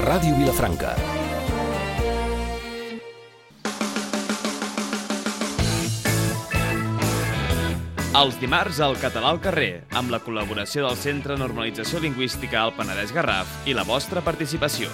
Ràdio Vilafranca. Els dimarts al Català al carrer, amb la col·laboració del Centre de Normalització Lingüística al Penedès Garraf i la vostra participació.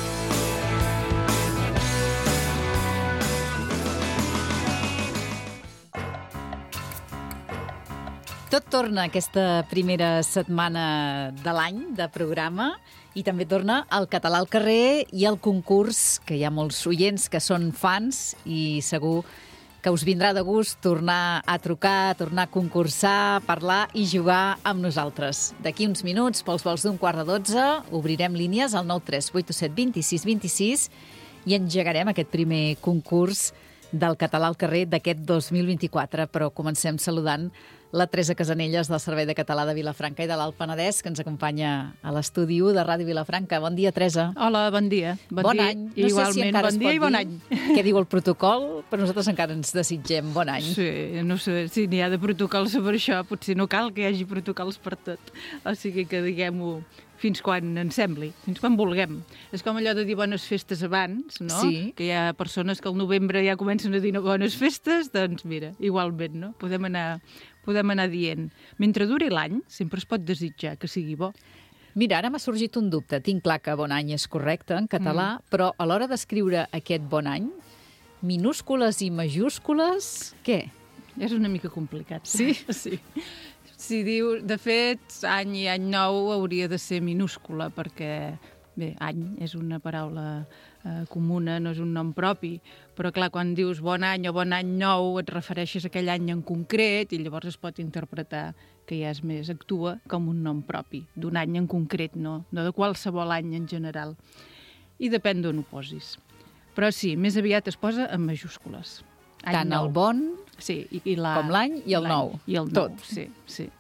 Tot torna aquesta primera setmana de l'any de programa i també torna el Català al carrer i el concurs, que hi ha molts oients que són fans i segur que us vindrà de gust tornar a trucar, tornar a concursar, parlar i jugar amb nosaltres. D'aquí uns minuts, pels vols d'un 11:15, obrirem línies al 93827 26 26 i engegarem aquest primer concurs del Català al carrer d'aquest 2024. Però comencem saludant la Teresa Casanelles del Servei de Català de Vilafranca i de l'Alt Penedès, que ens acompanya a l'estudi 1 de Ràdio Vilafranca. Bon dia, Teresa. Hola, bon dia. Bon any. No Igualment, sé si encara bon dia i bon any. Què diu el protocol, però nosaltres encara ens desitgem bon any. Sí, no sé si n'hi ha de protocols sobre això, potser no cal que hi hagi protocols per tot. O sigui que diguem-ho fins quan ens sembli, fins quan vulguem. És com allò de dir bones festes abans, no? Sí. Que hi ha persones que al novembre ja comencen a dir bones festes, doncs mira, igualment, no? Podem anar dient. Mentre duri l'any, sempre es pot desitjar que sigui bo. Mira, ara m'ha sorgit un dubte. Tinc clar que bon any és correcte en català, però a l'hora d'escriure aquest bon any, minúscules i majúscules, què? És una mica complicat. Sí? Sí. Si diu, de fet, any i any nou hauria de ser minúscula, perquè, bé, any és una paraula comuna, no és un nom propi, però clar, quan dius bon any o bon any nou, et refereixes a aquell any en concret i llavors es pot interpretar que ja és més, actua com un nom propi, d'un any en concret, no de qualsevol any en general. I depèn d'on ho posis. Però sí, més aviat es posa en majúscules. Any Tant nou. el bon sí, com l'any i el nou. I el Tot. nou, sí.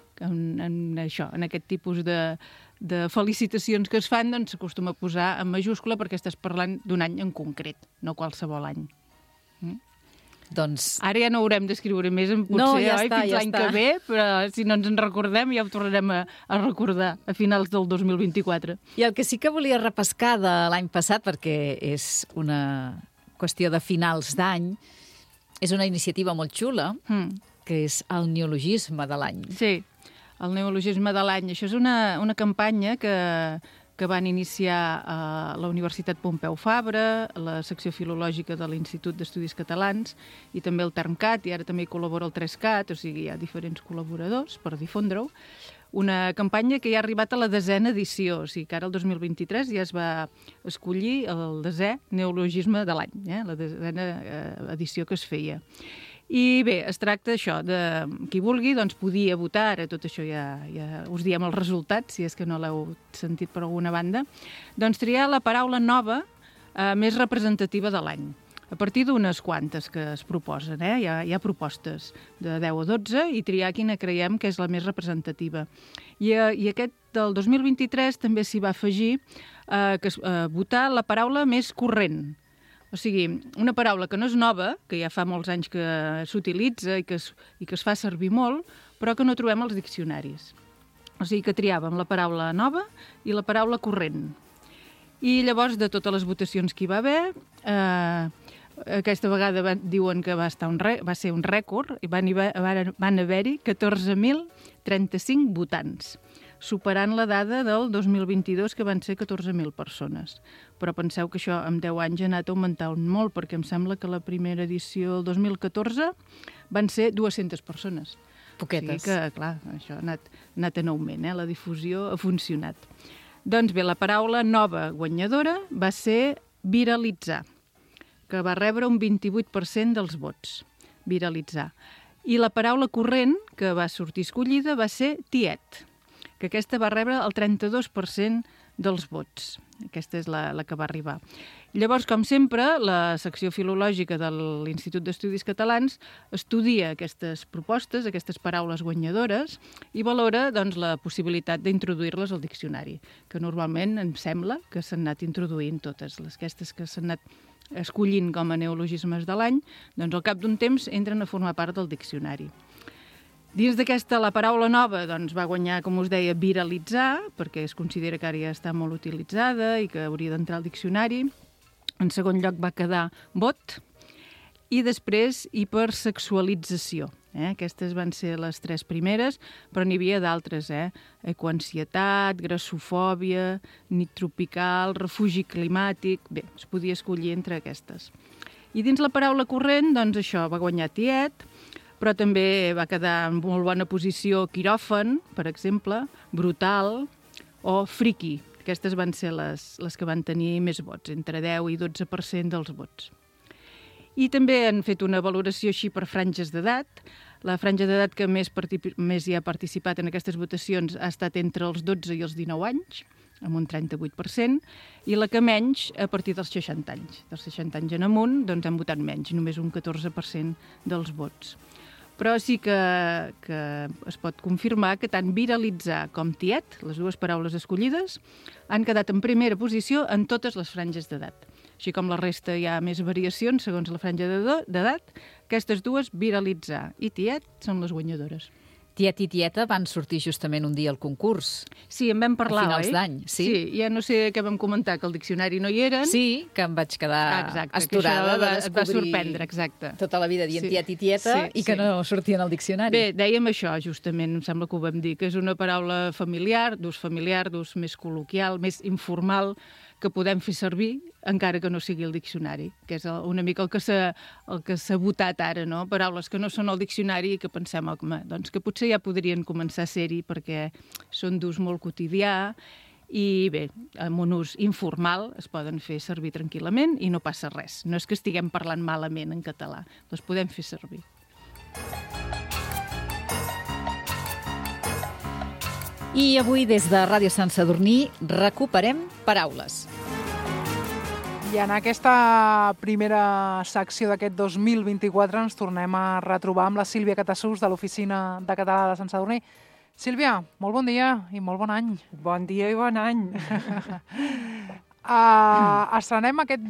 En això, en aquest tipus de felicitacions que es fan, doncs s'acostuma a posar en majúscula perquè estàs parlant d'un any en concret, no qualsevol any. Doncs Ara ja no haurem d'escriure més, potser, no, ja oi, està, fins ja l'any està. que ve, però si no ens en recordem ja ho tornarem a recordar a finals del 2024. I el que sí que volia repescar de l'any passat, perquè és una qüestió de finals d'any, és una iniciativa molt xula, que és el neologisme de l'any. Sí, el neologisme de l'any. Això és una campanya que van iniciar a la Universitat Pompeu Fabra, la secció filològica de l'Institut d'Estudis Catalans i també el Termcat, i ara també hi col·labora el 3CAT, o sigui, hi ha diferents col·laboradors per difondre-ho. Una campanya que ja ha arribat a la 10a edició, o sigui que ara el 2023 ja es va escollir el 10è neologisme de l'any, la 10a edició que es feia. I bé, es tracta això, de qui vulgui, doncs podia votar, ara tot això ja us diem els resultats, si és que no l'heu sentit per alguna banda, doncs triar la paraula nova més representativa de l'any. A partir d'unes quantes que es proposen, hi ha propostes de 10 a 12 i triar quina creiem que és la més representativa. I aquest del 2023 també s'hi va afegir votar la paraula més corrent. O sigui, una paraula que no és nova, que ja fa molts anys que s'utilitza i que es fa servir molt, però que no trobem als diccionaris. O sigui que triàvem la paraula nova i la paraula corrent. I llavors, de totes les votacions que hi va haver, aquesta vegada diuen que va ser un rècord i van haver-hi 14.035 votants, superant la dada del 2022, que van ser 14.000 persones. Però penseu que això en 10 anys ha anat augmentant molt, perquè em sembla que la primera edició, el 2014, van ser 200 persones. Poquetes. O sigui que, clar, això ha anat en augment, la difusió ha funcionat. Doncs bé, la paraula nova guanyadora va ser viralitzar, que va rebre un 28% dels vots. Viralitzar. I la paraula corrent, que va sortir escollida, va ser tiet, que aquesta va rebre el 32% dels vots. Aquesta és la que va arribar. Llavors, com sempre, la secció filològica de l'Institut d'Estudis Catalans estudia aquestes propostes, aquestes paraules guanyadores, i valora doncs, la possibilitat d'introduir-les al diccionari, que normalment em sembla que s'han anat introduint totes. Aquestes que s'han anat escollint com a neologismes de l'any, doncs al cap d'un temps entren a formar part del diccionari. Dins d'aquesta, la paraula nova doncs, va guanyar, com us deia, viralitzar, perquè es considera que ara ja està molt utilitzada i que hauria d'entrar al diccionari. En segon lloc va quedar bot i després hipersexualització. Aquestes van ser les 3 primeres, però n'hi havia d'altres. Ecoansietat, grassofòbia, nit tropical, refugi climàtic... Bé, es podia escollir entre aquestes. I dins la paraula corrent, doncs això, va guanyar tiet, però també va quedar en molt bona posició quiròfan, per exemple, brutal o friqui. Aquestes van ser les que van tenir més vots, entre 10 i 12% dels vots. I també han fet una valoració així per franges d'edat. La franja d'edat que més hi ha participat en aquestes votacions ha estat entre els 12 i els 19 anys, amb un 38%, i la que menys a partir dels 60 anys. Dels 60 anys en amunt doncs han votat menys, només un 14% dels vots. Però sí que es pot confirmar que tant viralitzar com tiet, les 2 paraules escollides, han quedat en primera posició en totes les franges d'edat. Així com la resta hi ha més variacions segons la franja d'edat, aquestes 2, viralitzar i tiet, són les guanyadores. Tiet i tieta van sortir justament un dia al concurs. Sí, en vam parlar, a finals d'any, sí? Sí, ja no sé què vam comentar, que el diccionari no hi eren. Sí, que em vaig quedar astorada de descobrir... Et va sorprendre, exacte. Tota la vida dient tiet i tieta i que no sortien al diccionari. Bé, dèiem això, justament, em sembla que ho vam dir, que és una paraula familiar, d'ús més col·loquial, més informal, que podem fer servir, encara que no sigui el diccionari, que és una mica el que s'ha votat ara, no? Paraules que no són al diccionari i que pensem, doncs que potser ja podrien començar a ser-hi perquè són d'ús molt quotidià i bé, amb un ús informal es poden fer servir tranquil·lament i no passa res. No és que estiguem parlant malament en català, les podem fer servir. I avui, des de Ràdio Sant Sadurní, recuperem paraules. I en aquesta primera secció d'aquest 2024 ens tornem a retrobar amb la Sílvia Catassús de l'Oficina de Català de Sant Sadurní. Sílvia, molt bon dia i molt bon any. Bon dia i bon any. Estrenem aquest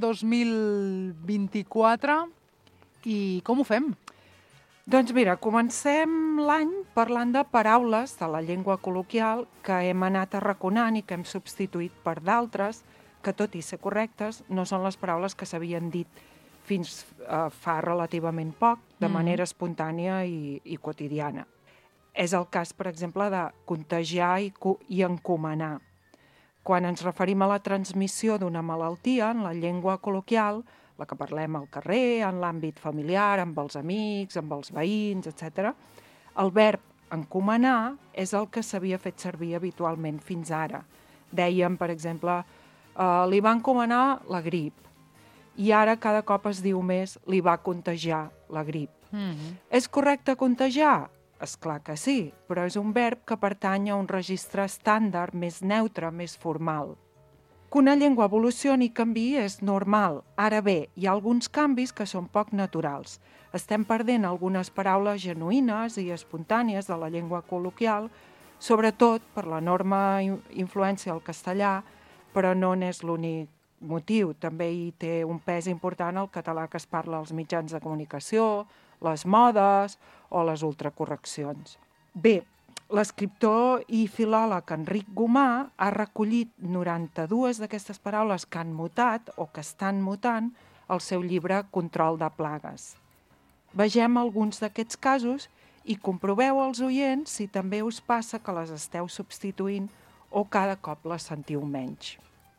2024 i com ho fem? Doncs mira, comencem l'any parlant de paraules de la llengua col·loquial que hem anat arraconant i que hem substituït per d'altres que, tot i ser correctes, no són les paraules que s'havien dit fins fa relativament poc, de manera espontània i quotidiana. És el cas, per exemple, de contagiar i encomanar. Quan ens referim a la transmissió d'una malaltia en la llengua col·loquial, la que parlem al carrer, en l'àmbit familiar, amb els amics, amb els veïns, etc., el verb encomanar és el que s'havia fet servir habitualment fins ara. Dèiem, per exemple, li va encomanar la grip, i ara cada cop es diu més li va contagiar la grip. És correcte contagiar? És clar que sí, però és un verb que pertany a un registre estàndard més neutre, més formal. Que una llengua evolucioni i canviï és normal. Ara bé, hi ha alguns canvis que són poc naturals. Estem perdent algunes paraules genuïnes i espontànies de la llengua col·loquial, sobretot per l'enorme influència del castellà, però no n'és l'únic motiu. També hi té un pes important el català que es parla als mitjans de comunicació, les modes o les ultracorreccions. Bé, l'escriptor i filòleg Enric Gomà ha recollit 92 d'aquestes paraules que han mutat o que estan mutant al seu llibre Control de plagues. Vegem alguns d'aquests casos i comproveu als oients si també us passa que les esteu substituint o cada cop les sentiu menys.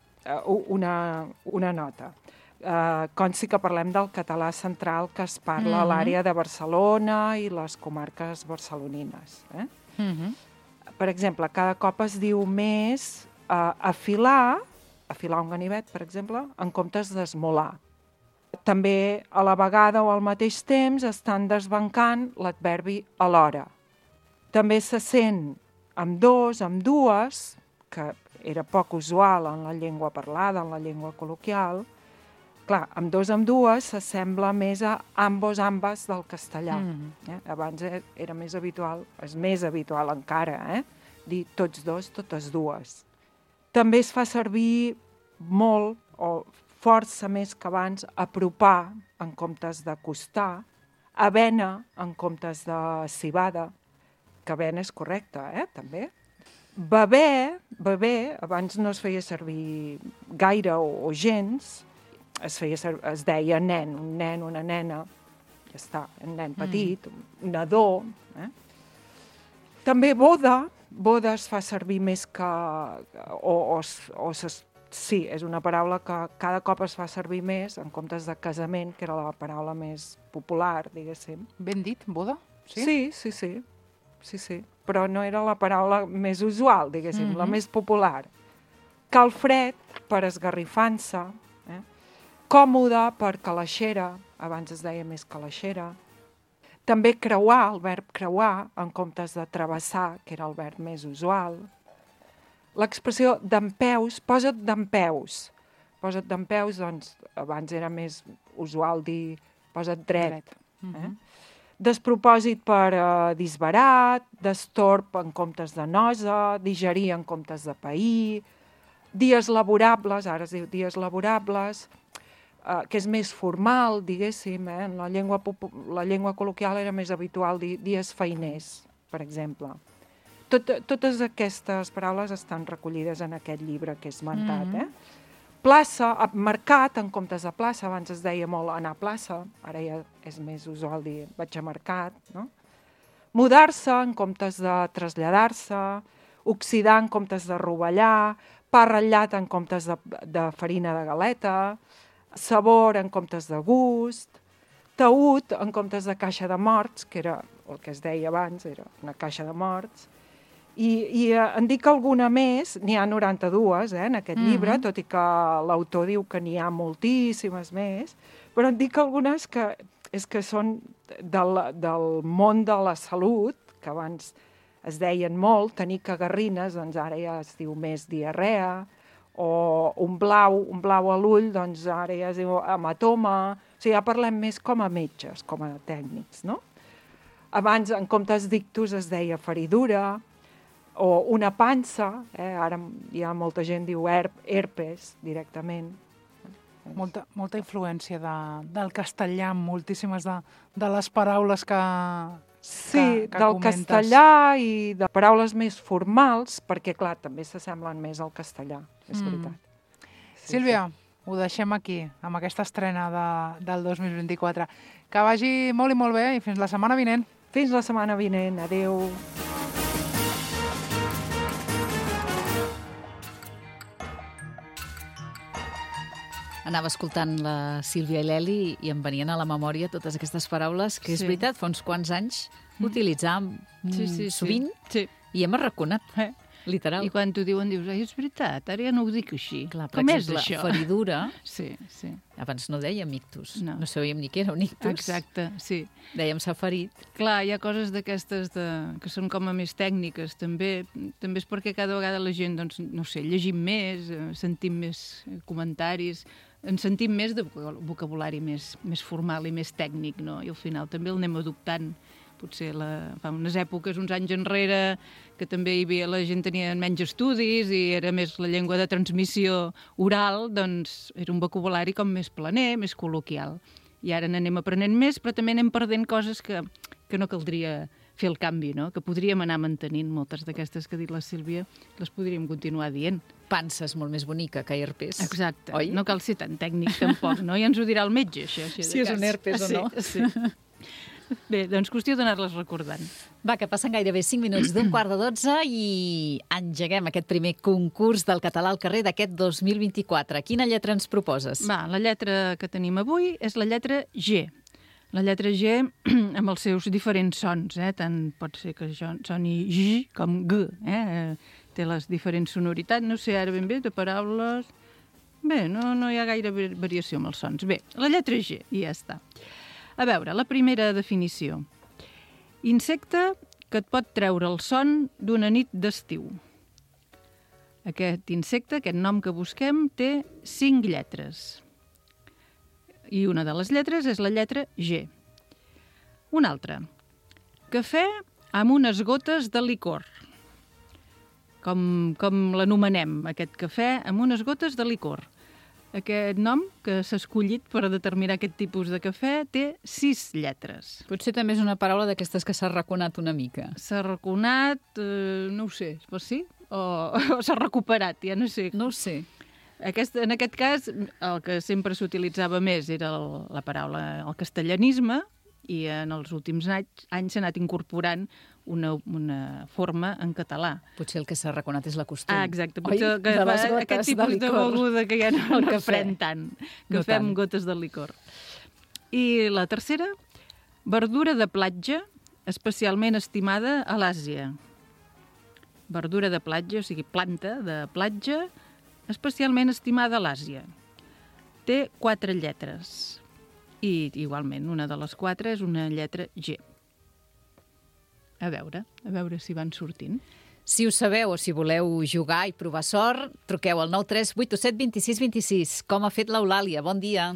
Una nota. Consti que parlem del català central que es parla a l'àrea de Barcelona i les comarques barcelonines. Per exemple, cada cop es diu més afilar un ganivet, per exemple, en comptes d'esmolar. També a la vegada o al mateix temps estan desbancant l'adverbi alhora. També se sent amb dos, amb dues, que era poc usual en la llengua parlada, en la llengua col·loquial. Clar, amb dos, amb dues s'assembla més a ambos, ambas del castellà. Abans era més habitual, és més habitual encara, dir tots dos, totes dues. També es fa servir molt, o força més que abans, apropar en comptes d'acostar, avena en comptes de civada, que ven és correcte, també. Beber, abans no es feia servir gaire o gens, es deia nen, un nen, una nena, ja està, un nen petit, un nadó. També boda es fa servir més que... Sí, és una paraula que cada cop es fa servir més en comptes de casament, que era la paraula més popular, diguéssim. Ben dit, boda? Sí? Sí. Però no era la paraula més usual, diguéssim, la més popular. Calfred, per esgarrifança, còmode, per calaixera, abans es deia més calaixera. També creuar, el verb creuar, en comptes de travessar, que era el verb més usual. L'expressió dempeus, posa't dempeus. Posa't dempeus, doncs, abans era més usual dir posa't dret. Despropòsit per disbarat, destorb en comptes de nosa, digerir en comptes de pair, dies laborables, ara es diu dies laborables, que és més formal, diguéssim, en la llengua col·loquial era més habitual dir dies feiners, per exemple. Totes aquestes paraules estan recollides en aquest llibre que he esmentat. Plaça, mercat, en comptes de plaça, abans es deia molt anar a plaça, ara ja és més usual dir vaig a mercat, no? Mudar-se en comptes de traslladar-se, oxidar en comptes de rovellar, pa ratllat en comptes de farina de galeta, sabor en comptes de gust, taüt en comptes de caixa de morts, que era el que es deia abans, era una caixa de morts. I en dic alguna més, n'hi ha 92 en aquest llibre, tot i que l'autor diu que n'hi ha moltíssimes més, però en dic algunes que són del món de la salut, que abans es deien molt, tenir cagarrines, doncs ara ja es diu més diarrea, o un blau a l'ull, doncs ara ja es diu hematoma, o sigui, ja parlem més com a metges, com a tècnics, no? Abans, en comptes d'ictus, es deia feridura, o una pansa, ara hi ha molta gent que diu herpes directament. Molta influència del castellà, moltíssimes de les paraules que Sí, del comentes. castellà i de paraules més formals, perquè, clar, també s'assemblen més al castellà, és veritat. Sílvia, ho deixem aquí, amb aquesta estrena del 2024. Que vagi molt i molt bé i fins la setmana vinent. Fins la setmana vinent. Adéu. Anava escoltant la Sílvia i l'Eli i em venien a la memòria totes aquestes paraules que és veritat, fa uns quants anys utilitzàvem sovint i hem arraconat, literal. I quan t'ho diuen dius, és veritat, ara ja no ho dic així. Clar, per com exemple, és això? Feridura, Sí. abans no dèiem ictus, No. no sabíem ni què era un ictus. Exacte, sí. Dèiem s'ha ferit. Clar, hi ha coses d'aquestes que són com a més tècniques, també és perquè cada vegada la gent, doncs, no sé, llegim més, sentim més comentaris, ens sentim més de vocabulari més formal i més tècnic, no? I al final també el anem adoptant. Potser fa unes èpoques, uns anys enrere, que també hi havia, la gent tenia menys estudis i era més la llengua de transmissió oral, doncs era un vocabulari com més planer, més col·loquial. I ara n'anem aprenent més, però també anem perdent coses que no caldria fer el canvi, no? Que podríem anar mantenint. Moltes d'aquestes que ha dit la Sílvia les podríem continuar dient. Pansa és molt més bonica que herpes. Exacte. Oi? No cal ser tan tècnic, tampoc, no? Ja ens ho dirà el metge, això. Si és un herpes o no. Sí. Bé, doncs qüestió d'anar-les recordant. Va, que passen gairebé 5 minuts d'un 11:15 i engeguem aquest primer concurs del català al carrer d'aquest 2024. Quina lletra ens proposes? Va, la lletra que tenim avui és la lletra G. La lletra G amb els seus diferents sons, tant pot ser que soni G com G, té les diferents sonoritats, no sé ara ben bé, de paraules... Bé, no hi ha gaire variació amb els sons. Bé, la lletra G, i ja està. A veure, la primera definició. Insecte que et pot treure el son d'una nit d'estiu. Aquest insecte, aquest nom que busquem, té 5 lletres. I una de les lletres és la lletra G. Una altra. Cafè amb unes gotes de licor. Com l'anomenem, aquest cafè amb unes gotes de licor. Aquest nom, que s'ha escollit per determinar aquest tipus de cafè, té 6 lletres. Potser també és una paraula d'aquestes que s'ha raconat una mica. S'ha raconat, no ho sé, sí? O s'ha recuperat, ja no sé. No ho sé. En aquest cas, el que sempre s'utilitzava més era la paraula, el castellanisme, i en els últims anys s'ha anat incorporant una forma en català. Potser el que s'ha raconat és la costum. Exacte, potser que fa aquest tipus de beguda que ja no pren tant, que fem gotes de licor. I la tercera, verdura de platja, especialment estimada a l'Àsia. Verdura de platja, o sigui, planta de platja, especialment estimada a l'Àsia. Té 4 lletres. I, igualment, una de les 4 és una lletra G. A veure si van sortint. Si ho sabeu o si voleu jugar i provar sort, truqueu al 93827 26 26. Com ha fet l'Eulàlia? Bon dia.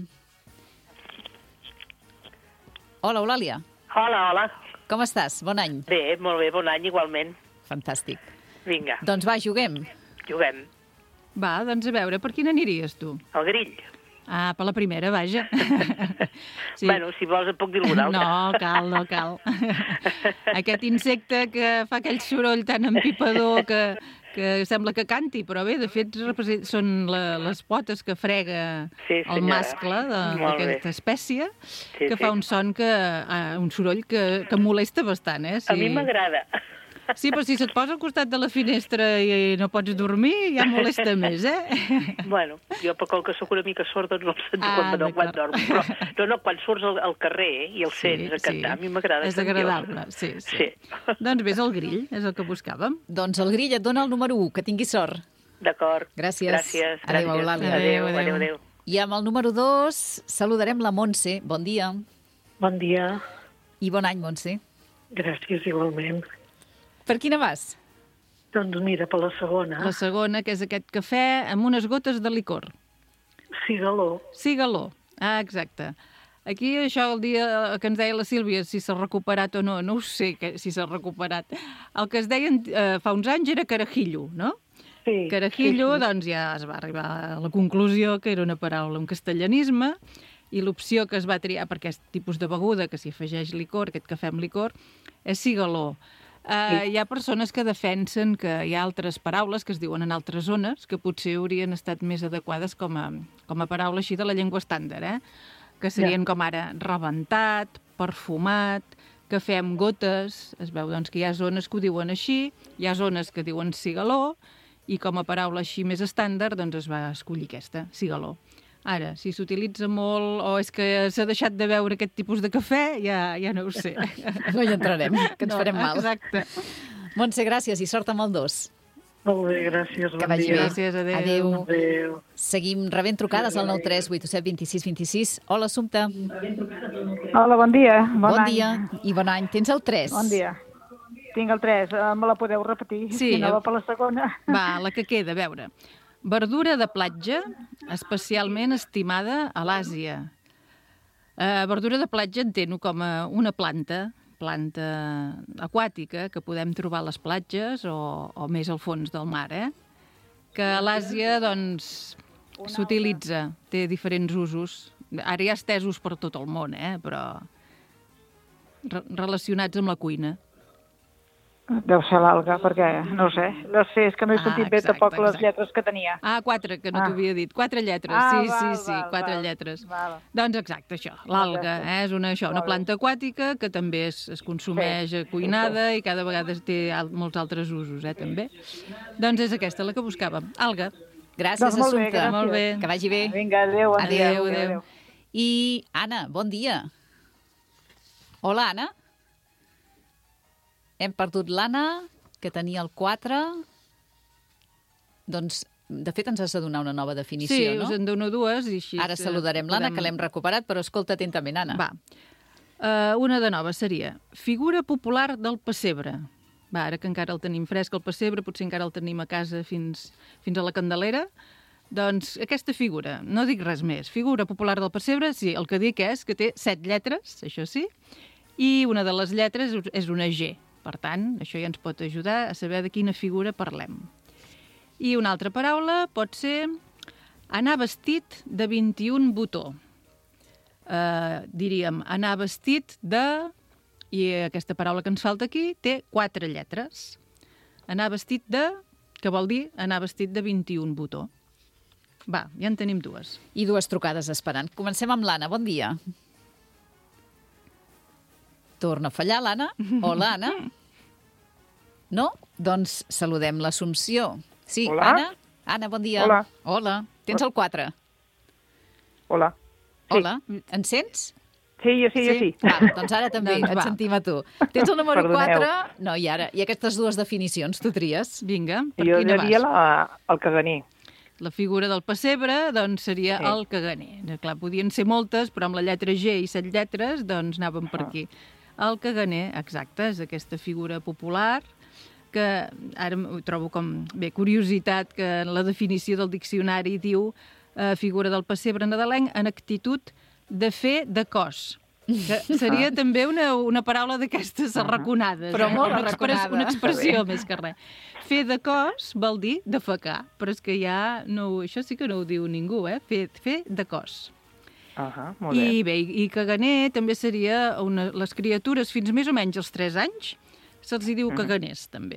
Hola, Eulàlia. Hola. Com estàs? Bon any. Bé, molt bé, bon any igualment. Fantàstic. Vinga. Doncs va, juguem. Juguem. Va, doncs a veure, per quina aniries tu? El grill. Ah, per la primera, vaja. Sí. Bueno, si vols et puc dir alguna altra. No cal. Aquest insecte que fa aquell soroll tan empipador que sembla que canti, però bé, de fet, són les potes que frega el mascle d'aquesta espècie, que fa un son un soroll que molesta bastant, eh? A mi m'agrada. Sí, però si se't posa al costat de la finestra i no pots dormir, ja molesta més, eh? Bueno, jo com que sóc una mica sorda no em sento quan dormo. Però no, quan surts al carrer i el sents a cantar, a mi m'agrada. És agradable, sí. Doncs ves al grill, és el que buscàvem. Doncs el grill et dona el número 1, que tinguis sort. D'acord. Gràcies. Adéu, Eulàlia. Adéu. I amb el número 2 saludarem la Montse. Bon dia. Bon dia. I bon any, Montse. Gràcies, igualment. Per quina vas? Doncs mira, per la segona. La segona, que és aquest cafè amb unes gotes de licor. Cigaló. Ah, exacte. Aquí això el dia que ens deia la Sílvia, si s'ha recuperat o no ho sé si s'ha recuperat. El que es deien fa uns anys era carajillo, no? Sí. Carajillo, doncs ja es va arribar a la conclusió que era una paraula, un castellanisme, i l'opció que es va triar per aquest tipus de beguda, que s'hi afegeix licor, aquest cafè amb licor, és cigaló. Hi ha persones que defensen que hi ha altres paraules que es diuen en altres zones que potser haurien estat més adequades com a paraula així de la llengua estàndard, que serien com ara rebentat, perfumat, cafè amb gotes. Es veu doncs, que hi ha zones que ho diuen així, hi ha zones que diuen cigaló, i com a paraula així més estàndard doncs es va escollir aquesta, cigaló. Ara, si s'utilitza molt o és que s'ha deixat de veure aquest tipus de cafè, ja no ho sé. No hi entrarem, que ens farem mal. Exacte. Montse, gràcies i sort amb el 2. Molt bé, gràcies. Que vagi bé. Gràcies, adéu. Seguim rebent trucades al 93827 26 26. Hola, Assumpta. Hola, bon dia. Bon dia i bon any. Tens el 3. Bon dia. Tinc el 3. Me la podeu repetir? Sí. Si no va per la segona. Va, la que queda, a veure. Verdura de platja, especialment estimada a l'Àsia. Verdura de platja enteno com una planta aquàtica que podem trobar a les platges o més al fons del mar, que a l'Àsia, doncs, s'utilitza, té diferents usos. Ara hi ha estesos per tot el món, però relacionats amb la cuina. Deu ser l'alga, perquè no sé, és que no he sentit bé tampoc les lletres que tenia. 4, que no t'havia dit. 4 lletres, sí, 4 lletres. Doncs exacte, això, l'alga, és una planta aquàtica que també es consumeix cuinada i cada vegada té molts altres usos, també. Doncs és aquesta la que buscàvem, alga. Gràcies, Assumpta. Molt bé. Que vagi bé. Vinga, adéu. Adéu. I Anna, bon dia. Hola, Anna. Hem perdut l'Anna, que tenia el 4. Doncs, de fet, ens has de donar una nova definició, no? Sí, us en dono 2 i així... Ara saludarem l'Anna, que l'hem recuperat, però escolta atentament, Anna. Va. Una de nova seria figura popular del pessebre. Va, ara que encara el tenim fresc, el pessebre, potser encara el tenim a casa fins a la Candelera. Doncs aquesta figura, no dic res més, figura popular del pessebre, sí, el que dic és que té 7 lletres, això sí, i una de les lletres és una G. Per tant, això ja ens pot ajudar a saber de quina figura parlem. I una altra paraula pot ser Anar vestit de 21 botó. Diríem, anar vestit de... I aquesta paraula que ens falta aquí té 4 lletres. Anar vestit de... que vol dir anar vestit de 21 botó. Va, ja en tenim 2. I 2 trucades esperant. Comencem amb l'Anna. Bon dia. Torna a fallar, l'Anna. Hola, Anna. No? Doncs saludem l'Assumpció. Sí, Hola. Anna? Anna, bon dia. Hola. Hola. Tens el 4. Hola. Sí. Hola. Ens sents? Sí, jo sí. Va, doncs ara també Doncs et va. sentim a tu. Tens el número Perdoneu. 4? No, i ara? I aquestes 2 definicions, tu tries? Vinga, per Jo quina diria vas? el caganer. La figura del pessebre, doncs, seria Sí. el caganer. Clar, podien ser moltes, però amb la lletra G i 7 lletres, doncs anàvem per aquí. El caganer, exacte, és aquesta figura popular que ara ho trobo com, bé, curiositat, que en la definició del diccionari diu figura del pessebre nadalenc en actitud de fer de cos. Que seria també una paraula d'aquestes arraconades. Però molt una arraconada. una expressió més que res. Fer de cos vol dir defecar, però és que ja no, això sí que no ho diu ningú, fer de cos. Molt bé. I bé, i caganer també seria les criatures fins més o menys als 3 anys, se'ls hi diu caganers, també.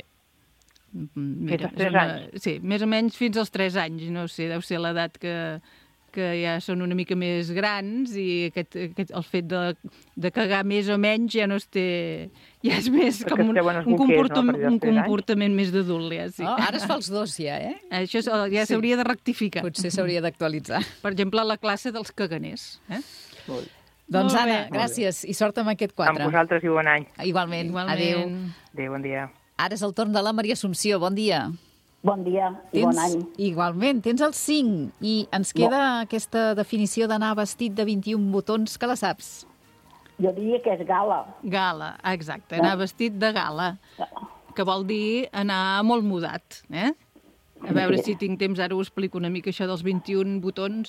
Mira, Fins als 3 anys? Sí, més o menys fins als 3 anys, no sé, deu ser l'edat que ja són una mica més grans i el fet de cagar més o menys ja no es té... Ja és més Perquè com esteu en els un bolquers, no? A partir dels 3 anys. comportament més d'adult, ja, sí. Oh, ara es fa els 2 ja, eh? Això ja Sí. s'hauria de rectificar. Potser s'hauria d'actualitzar. Per exemple, la classe dels caganers. Molt bé. Doncs, Molt Anna, bé. gràcies i sort amb aquest 4. Amb vosaltres i bon any. Igualment. Adéu. Adéu, bon dia. Ara és el torn de la Maria Assumpció. Bon dia. Bon dia i bon any. Igualment, tens el 5 i ens queda aquesta definició d'anar vestit de 21 botons, que la saps? Jo diria que és gala. Gala, exacte. Anar vestit de gala, que vol dir anar molt mudat, eh? A veure si tinc temps, ara ho explico una mica, això dels 21 botons.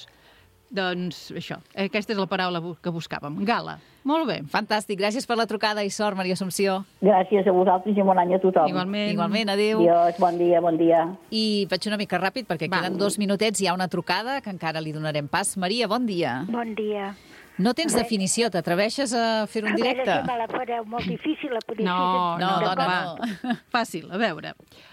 Doncs això, aquesta és la paraula que buscàvem, gala. Molt bé. Fantàstic, gràcies per la trucada i sort, Maria Assumpció. Gràcies a vosaltres i bon any a tothom. Igualment, adéu. Adiós, bon dia, bon dia. I vaig una mica ràpid perquè queden 2 minutets, hi ha una trucada que encara li donarem pas. Maria, bon dia. Bon dia. No tens definició, t'atreveixes a fer un directe? A veure si me la fareu molt difícil, la podria No, fer. No, dona, va. Fàcil, a veure.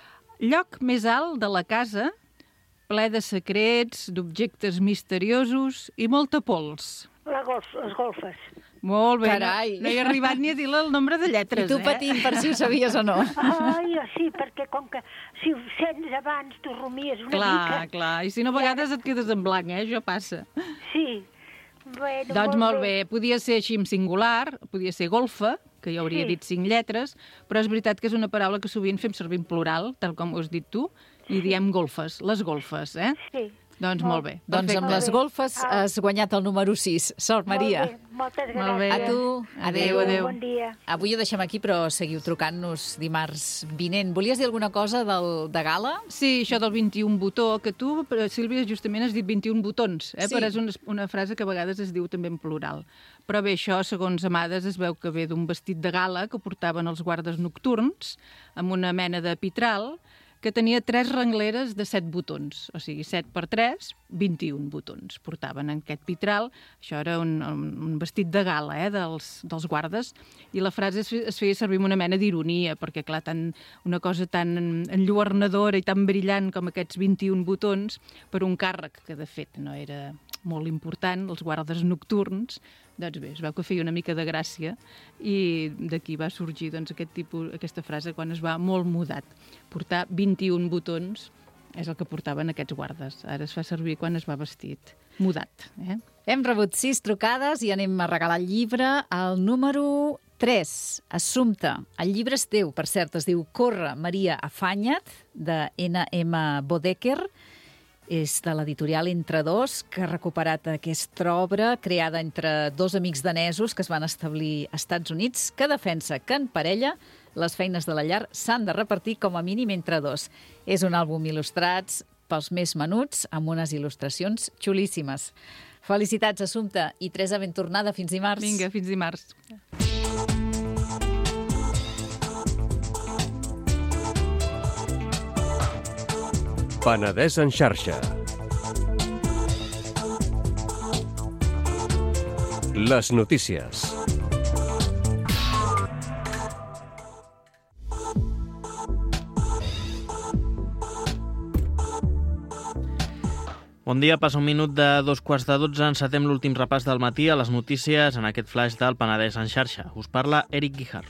Lloc més alt de la casa, ple de secrets, d'objectes misteriosos i molta pols. Les golfes. Molt bé, Carai. no he arribat ni a dir el nombre de lletres, I tu patint per si ho sabies o no. Ai, sí, perquè com que si ho sents abans, tu rumies una mica. Clar. I si no, a vegades et quedes en blanc, això passa. Sí. Bueno, Doncs molt bé. Podia ser així en singular, podia ser golfa, que jo hauria dit 5 lletres, però és veritat que és una paraula que sovint fem servir en plural, tal com ho has dit tu, i diem golfes, les golfes, eh? Sí. Doncs molt bé. Doncs amb les golfes has guanyat el número 6. Sort, Maria. Molt bé, moltes gràcies. Molt bé. A tu. Adéu. Bon dia. Avui ho deixem aquí, però seguiu trucant-nos dimarts vinent. Volies dir alguna cosa de gala? Sí, això del 21 botó, que tu, Sílvia, justament has dit 21 botons, Sí. però és una frase que a vegades es diu també en plural. Però bé, això, segons Amades, es veu que ve d'un vestit de gala que portaven els guardes nocturns, amb una mena de pitral, que tenia 3 rengleres de 7 botons, o sigui, 7 per 3, 21 botons portaven en aquest pitral. Això era un vestit de gala dels guardes, i la frase es feia servir amb una mena d'ironia, perquè, clar, una cosa tan enlluernadora i tan brillant com aquests 21 botons per un càrrec que, de fet, no era molt important, els guardes nocturns, doncs bé, es veu que feia una mica de gràcia i d'aquí va sorgir doncs, aquesta frase quan es va molt mudat. Portar 21 botons és el que portaven aquests guardes. Ara es fa servir quan es va vestit mudat. Hem rebut 6 trucades i anem a regalar el llibre. El número 3, Assumpte. El llibre és teu, per cert, es diu Corre, Maria, afanya't, de N.M. Bodecker. És de l'editorial Entre Dos, que ha recuperat aquesta obra creada entre 2 amics danesos que es van establir als Estats Units, que defensa que en parella les feines de la llar s'han de repartir com a mínim entre 2. És un àlbum il·lustrats pels més menuts, amb unes il·lustracions xulíssimes. Felicitats, Assumpte, i Teresa, ben tornada. Fins dimarts. Vinga, fins dimarts. Penedès en xarxa. Les notícies. Bon dia, passa un minut de 2:15. Encetem l'últim repàs del matí a les notícies en aquest flash del Penedès en xarxa. Us parla Eric Guijarro.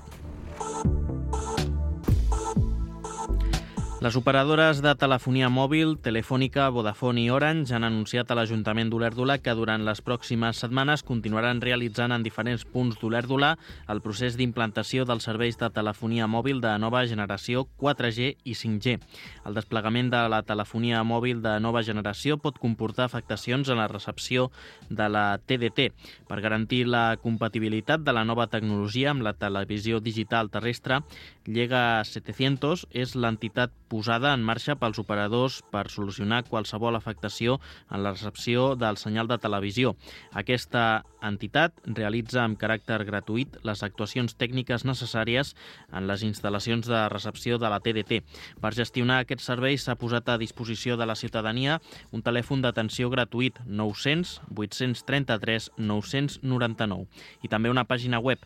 Les operadores de telefonia mòbil, Telefònica, Vodafone i Orange han anunciat a l'Ajuntament d'Olèrdola que durant les pròximes setmanes continuaran realitzant en diferents punts d'Olèrdola el procés d'implantació dels serveis de telefonia mòbil de nova generació 4G i 5G. El desplegament de la telefonia mòbil de nova generació pot comportar afectacions en la recepció de la TDT. Per garantir la compatibilitat de la nova tecnologia amb la televisió digital terrestre, Llega 700 és l'entitat posada en marxa pels operadors per solucionar qualsevol afectació en la recepció del senyal de televisió. Aquesta entitat realitza amb caràcter gratuït les actuacions tècniques necessàries en les instal·lacions de recepció de la TDT. Per gestionar aquests serveis s'ha posat a disposició de la ciutadania un telèfon d'atenció gratuït 900 833 999 i també una pàgina web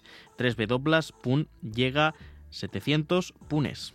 www.llega700.es.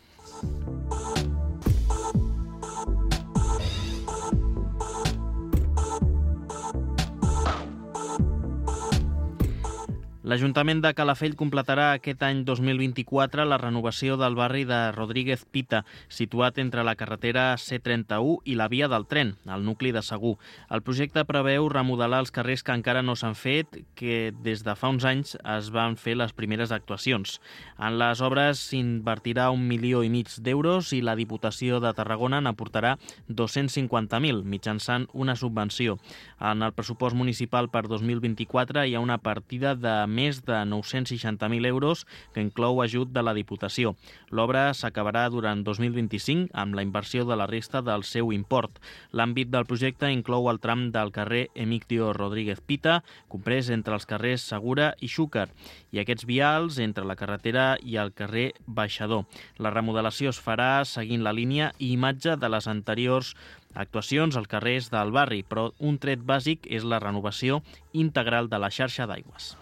L'Ajuntament de Calafell completarà aquest any 2024 la renovació del barri de Rodríguez Pita, situat entre la carretera C31 i la via del tren, al nucli de Segur. El projecte preveu remodelar els carrers que encara no s'han fet, que des de fa uns anys es van fer les primeres actuacions. En les obres s'invertirà 1,5 milions d'euros i la Diputació de Tarragona n'aportarà 250.000 mitjançant una subvenció. En el pressupost municipal per 2024 hi ha una partida de més de 960.000 euros que inclou ajut de la Diputació. L'obra s'acabarà durant 2025 amb la inversió de la resta del seu import. L'àmbit del projecte inclou el tram del carrer Emigdio Rodríguez Pita, comprès entre els carrers Segura i Xúquer, i aquests vials entre la carretera i el carrer Baixador. La remodelació es farà seguint la línia i imatge de les anteriors actuacions als carrers del barri, però un tret bàsic és la renovació integral de la xarxa d'aigües.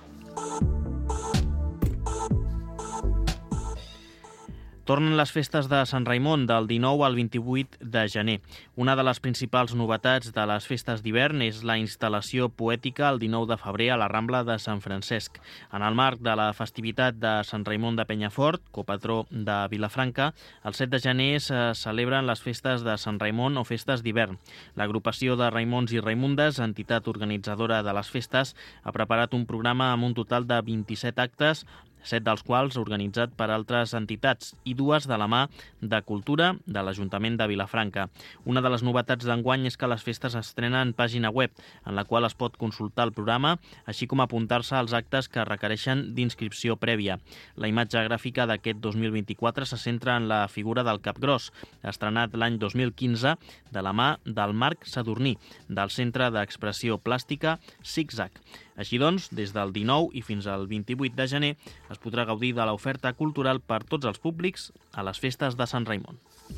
Tornen les festes de Sant Raimon del 19 al 28 de gener. Una de les principals novetats de les festes d'hivern és la instal·lació poètica el 19 de febrer a la Rambla de Sant Francesc. En el marc de la festivitat de Sant Raimon de Penyafort, copatró de Vilafranca, el 7 de gener se celebren les festes de Sant Raimon o festes d'hivern. L'agrupació de Raimons i Raimundes, entitat organitzadora de les festes, ha preparat un programa amb un total de 27 actes, 7 dels quals organitzat per altres entitats i 2 de la mà de Cultura de l'Ajuntament de Vilafranca. Una de les novetats d'enguany és que les festes estrenen pàgina web, en la qual es pot consultar el programa, així com apuntar-se als actes que requereixen d'inscripció prèvia. La imatge gràfica d'aquest 2024 se centra en la figura del Capgròs, estrenat l'any 2015 de la mà del Marc Sadurní, del Centre d'Expressió Plàstica Zig-Zag. Així doncs, des del 19 i fins al 28 de gener es podrà gaudir de l'oferta cultural per tots els públics a les festes de Sant Raimon.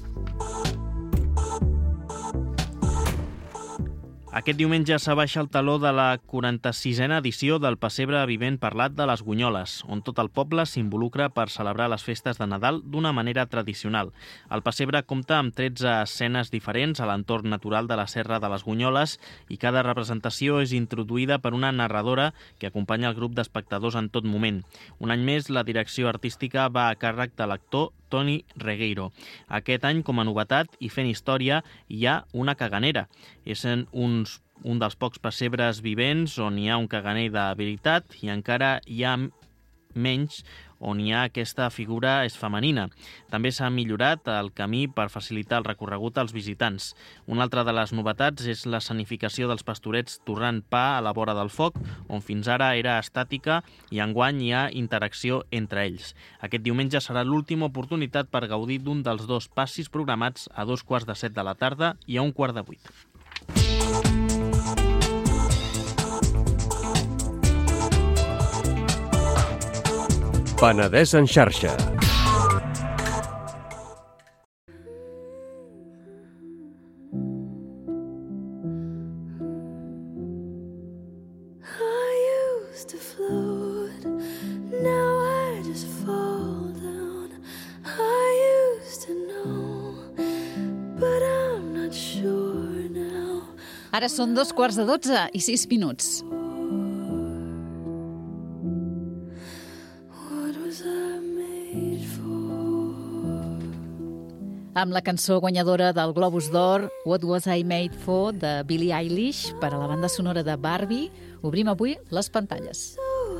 Aquest diumenge s'abaixa el teló de la 46a edició del Pessebre Vivent Parlat de les Gunyoles, on tot el poble s'involucra per celebrar les festes de Nadal d'una manera tradicional. El pessebre compta amb 13 escenes diferents a l'entorn natural de la Serra de les Gunyoles i cada representació és introduïda per una narradora que acompanya el grup d'espectadors en tot moment. Un any més, la direcció artística va a càrrec de l'actor Toni Regueiro. Aquest any, com a novetat i fent història, hi ha una caganera. És un dels pocs pessebres vivents on hi ha un caganer de veritat i encara hi ha menys on hi ha aquesta figura és femenina. També s'ha millorat el camí per facilitar el recorregut als visitants. Una altra de les novetats és l'escenificació dels pastorets torrant pa a la vora del foc, on fins ara era estàtica i enguany hi ha interacció entre ells. Aquest diumenge serà l'última oportunitat per gaudir d'un dels 2 passis programats a 7:15 de la tarda i a 7:15. Penedès en xarxa. I used to Ara són 12:15 i 6 minuts. Amb la cançó guanyadora del Globus d'Or, What Was I Made For, de Billie Eilish, per a la banda sonora de Barbie, obrim avui les pantalles.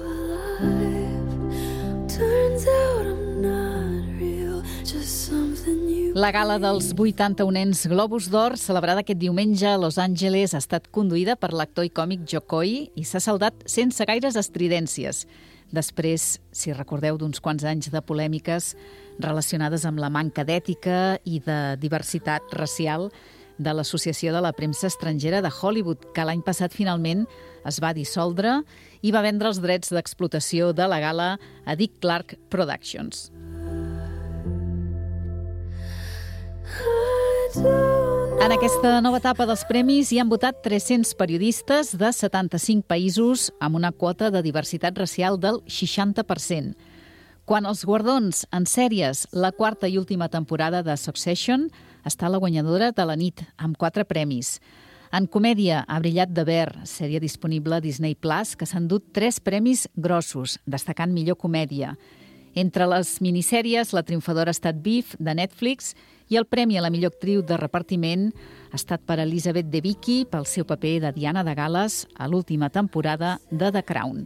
La gala dels 81ens Globus d'Or, celebrada aquest diumenge a Los Angeles, ha estat conduïda per l'actor i còmic Joe Coy i s'ha saldat sense gaires estridències. Després, si recordeu, d'uns quants anys de polèmiques relacionades amb la manca d'ètica i de diversitat racial de l'Associació de la Premsa Estrangera de Hollywood, que l'any passat finalment es va dissoldre i va vendre els drets d'explotació de la gala a Dick Clark Productions. En aquesta nova etapa dels premis hi han votat 300 periodistes de 75 països amb una quota de diversitat racial del 60%. Quan els guardons en sèries, la quarta i última temporada de Succession està la guanyadora de la nit, amb 4 premis. En comèdia ha brillat The Bear, sèrie disponible a Disney Plus, que s'ha endut 3 premis grossos, destacant millor comèdia. Entre les minissèries, la triomfadora ha estat Beef, de Netflix, i el premi a la millor actriu de repartiment ha estat per Elizabeth Debicki pel seu paper de Diana de Gal·les a l'última temporada de The Crown.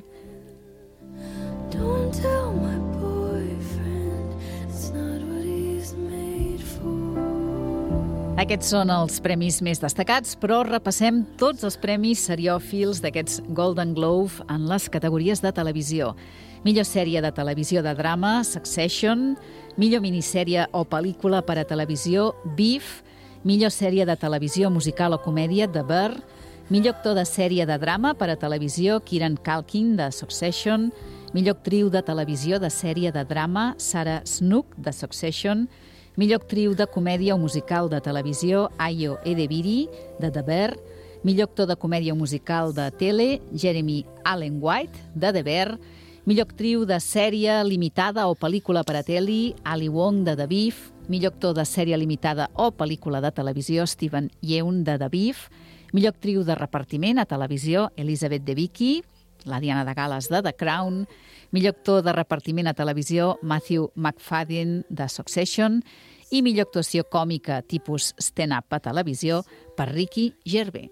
Aquests són els premis més destacats, però repassem tots els premis seriòfils d'aquests Golden Globe en les categories de televisió. Millor sèrie de televisió de drama, Succession. Millor minissèrie o pel·lícula per a televisió, Beef. Millor sèrie de televisió musical o comèdia, The Bear. Millor actor de sèrie de drama per a televisió, Kieran Culkin, de Succession. Millor actriu de televisió de sèrie de drama, Sarah Snook, de Succession. Millor actriu de comèdia o musical de televisió, Ayo Edebiri, de The Bear. Millor actor de comèdia o musical de tele, Jeremy Allen White, de The Bear. Millor actriu de sèrie limitada o pel·lícula per a tele, Ali Wong, de The Beef. Millor actor de sèrie limitada o pel·lícula de televisió, Steven Yeun, de The Beef. Millor actriu de repartiment a televisió, Elizabeth Debicki, la Diana de Gal·les, de The Crown. Millor actor de repartiment a televisió, Matthew McFadden, de Succession. I millor actuació còmica tipus stand-up a televisió per Ricky Gervais.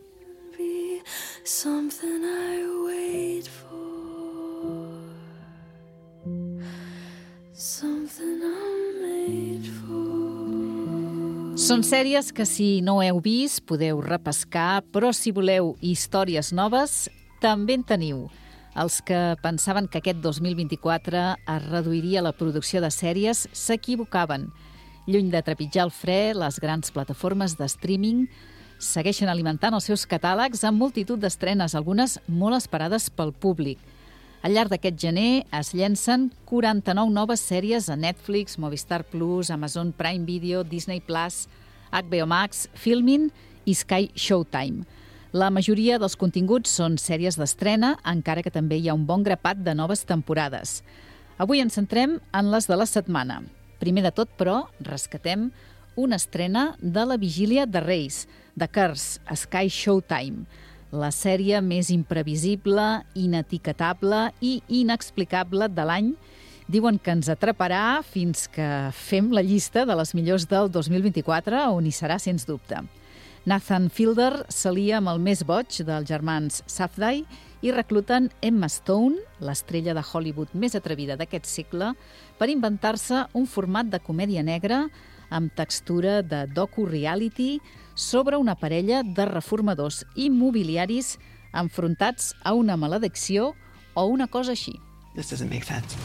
Són sèries que, si no heu vist, podeu repescar, però si voleu històries noves, també en teniu. Els que pensaven que aquest 2024 es reduiria la producció de sèries s'equivocaven. Lluny de trepitjar el fre, les grans plataformes de streaming segueixen alimentant els seus catàlegs amb multitud d'estrenes, algunes molt esperades pel públic. Al llarg d'aquest gener es llencen 49 noves sèries a Netflix, Movistar Plus, Amazon Prime Video, Disney Plus, HBO Max, Filmin i Sky Showtime. La majoria dels continguts són sèries d'estrena, encara que també hi ha un bon grapat de noves temporades. Avui ens centrem en les de la setmana. Primer de tot, però, rescatem una estrena de la Vigília de Reis, de Curse, a Sky Showtime. La sèrie més imprevisible, inetiquetable i inexplicable de l'any. Diuen que ens atraparà fins que fem la llista de les millors del 2024, on hi serà, sens dubte. Nathan Fielder s'alia amb el més boig dels germans Safdie i recluten Emma Stone, l'estrella de Hollywood més atrevida d'aquest segle, per inventar-se un format de comèdia negra amb textura de docu-reality sobre una parella de reformadors immobiliaris enfrontats a una maledicció o una cosa així. This doesn't make sense.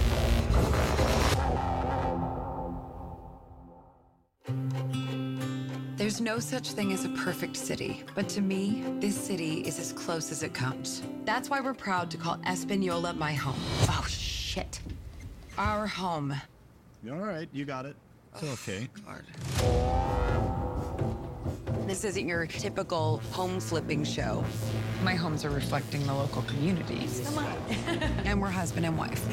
There's no such thing as a perfect city, but to me, this city is as close as it comes. That's why we're proud to call Espanola my home. Oh, shit. Our home. All right, you got it. It's okay. God. This isn't your typical home flipping show. My homes are reflecting the local communities. Come on. And we're husband and wife.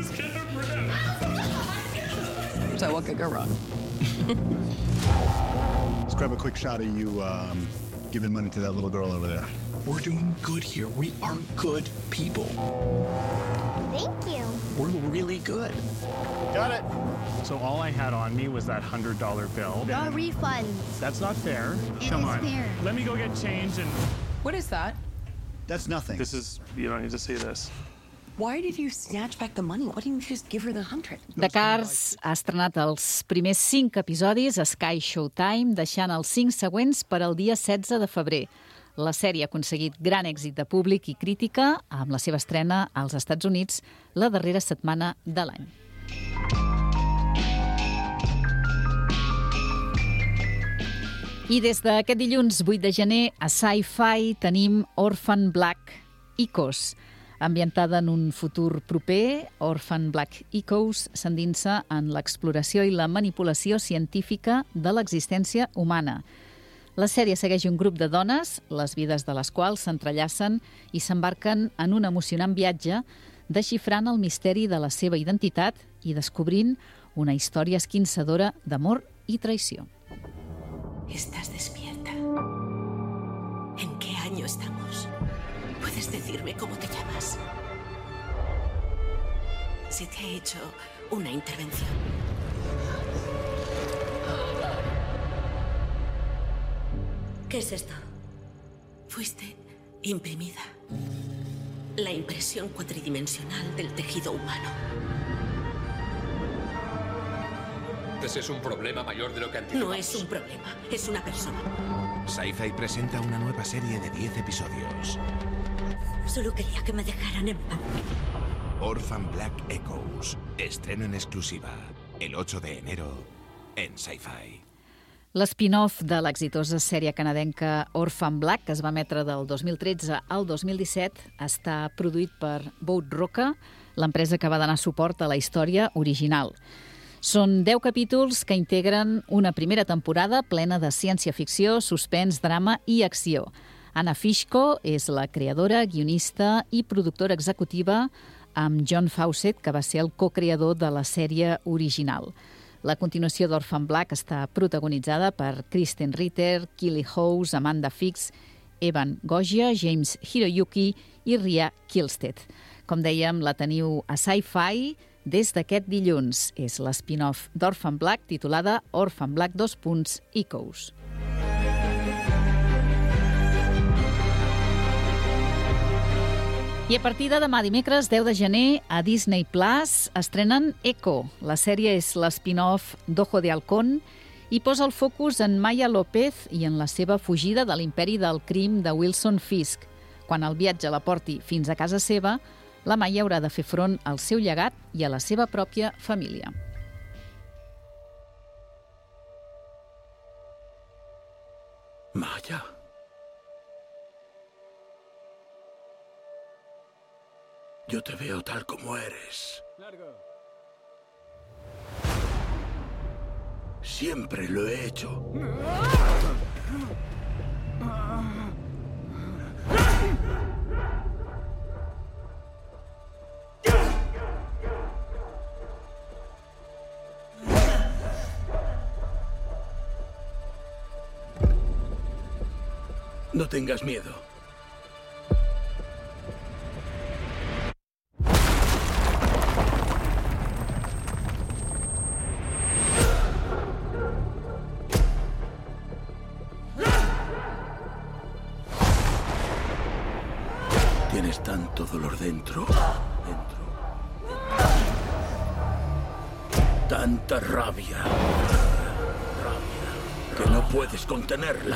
So what could go wrong? Let's grab a quick shot of you giving money to that little girl over there. We're doing good here. We are good people. Thank you. We're really good. Got it. So all I had on me was that $100 bill. A refund. That's not fair. Come on. Fair. Let me go get change and... What is that? That's nothing. You don't need to see this. Why did you snatch back the money? Why didn't you just give her the 100? The Cars ha estrenat els primers 5 episodis a Sky Showtime, deixant els 5 següents per al dia 16 de febrer. La sèrie ha aconseguit gran èxit de públic i crítica amb la seva estrena als Estats Units la darrera setmana de l'any. I des d'aquest dilluns 8 de gener a Sci-Fi tenim Orphan Black Echoes. Ambientada en un futur proper, Orphan Black Echoes s'endinsa en l'exploració i la manipulació científica de l'existència humana. La sèrie segueix un grup de dones, les vides de les quals s'entrellacen i s'embarquen en un emocionant viatge, desxifrant el misteri de la seva identitat i descobrint una història esquinçadora d'amor i traïció. ¿Estás despierta? ¿En qué año estamos? ¿Puedes decirme cómo te llamas? Se te ha hecho una intervención. ¿Qué es esto? Fuiste imprimida. La impresión cuatridimensional del tejido humano. Ese es un problema mayor de lo que anticipamos. No es un problema, es una persona. Sci-Fi presenta una nueva serie de 10 episodios. Solo quería que me dejaran en paz. Orphan Black Echoes. Estreno en exclusiva. El 8 de enero en Sci-Fi. L'spin-off de l'exitosa sèrie canadenca Orphan Black, que es va emetre del 2013 al 2017, està produït per Boat Roca, l'empresa que va donar suport a la història original. Són 10 capítols que integren una primera temporada plena de ciència-ficció, suspens, drama i acció. Anna Fishko és la creadora, guionista i productora executiva amb John Fawcett, que va ser el co-creador de la sèrie original. La continuació d'Orphan Black està protagonitzada per Kristen Ritter, Keely Howes, Amanda Fix, Evan Gogia, James Hiroyuki i Ria Kihlstedt. Com dèiem, la teniu a Sci-Fi des d'aquest dilluns. És l'spin-off d'Orphan Black titulada Orphan Black : Echoes. I a partir de demà dimecres 10 de gener a Disney Plus estrenen Echo. La sèrie és l'spin-off d'Ojo de Halcón i posa el focus en Maya López i en la seva fugida de l'imperi del crim de Wilson Fisk. Quan el viatge la porti fins a casa seva, la Maya haurà de fer front al seu llegat i a la seva pròpia família. Maya. Yo te veo tal como eres. Siempre lo he hecho. No tengas miedo. Tienes tanto dolor dentro. Tanta rabia. Que no puedes contenerla.